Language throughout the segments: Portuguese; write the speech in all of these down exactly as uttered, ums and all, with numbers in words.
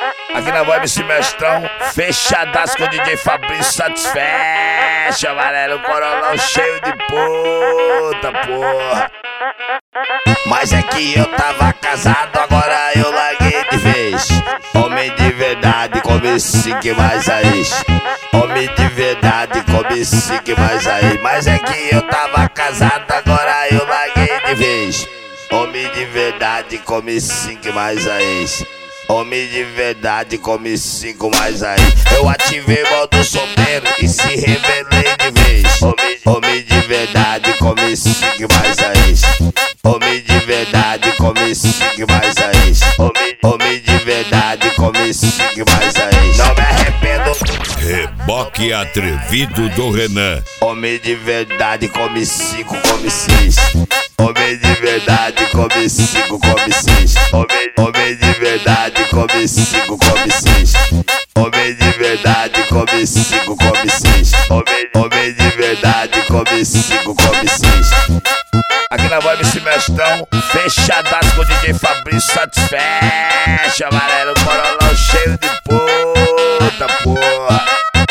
Aqui na voz M C Mestrão, fechadaço com o D J Fabrício Satisfecha, amarelo, corolão cheio de puta, porra. Mas é que eu tava casado, agora eu larguei de vez. Homem de verdade, come cinco mais aí. Homem de verdade, come cinco mais aí. Mas é que eu tava casado, agora eu larguei de vez. Homem de verdade, come cinco mais aí. Homem de verdade, come cinco mais aí. Eu ativei modo solteiro e se revelei de vez. Homem, homem de verdade, come cinco mais aí. Homem de verdade, come cinco mais aí. Homem, homem de verdade, come cinco mais aí. Não me arrependo. Reboque atrevido do Renan. Homem de verdade, come cinco, come seis. Homem de verdade, come cinco, come seis. Homem, homem de verdade, come cinco, come seis. Homem de verdade, come cinco, come seis. Homem, homem de verdade, come cinco, come seis. Aqui na voz M C Mestrão, fechadaço com o D J Fabrício Satisfecha, amarelo, corolão cheio de puta, porra.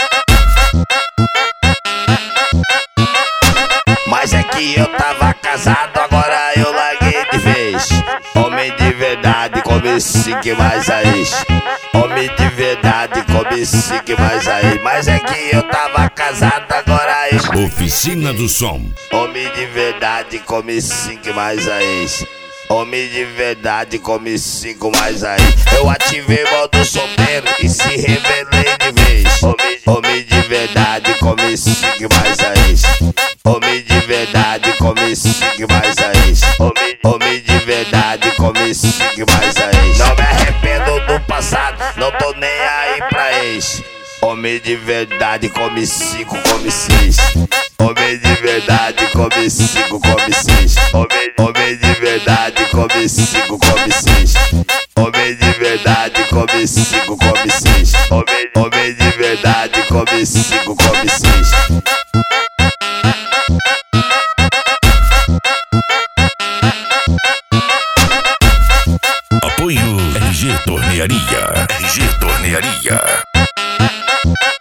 Mas é que eu tava casado, agora eu larguei de vez. Homem de verdade, come cinco mais aí. Homem de verdade, come cinco mais aí. Mas é que eu tava casado, agora eu... Oficina do Som. Homem de verdade, come cinco mais aí. Homem de verdade, come cinco mais aí. Eu ativei modo solteiro e se revelei de vez. Homem, homem de verdade, come cinco mais aí. Homem de verdade, come cinco mais aí. Homem, homem de verdade, come cinco mais aí. Não me arrependo do passado, não tô nem aí pra ex. Homem de verdade, come cinco, come seis. Homem de verdade, come cinco, come seis. Homem, homem de verdade, come cinco, come seis. Homem de verdade, come cinco, come seis. Homem, homem de verdade, come cinco, come seis. Apoio R G Tornearia. R G Tornearia.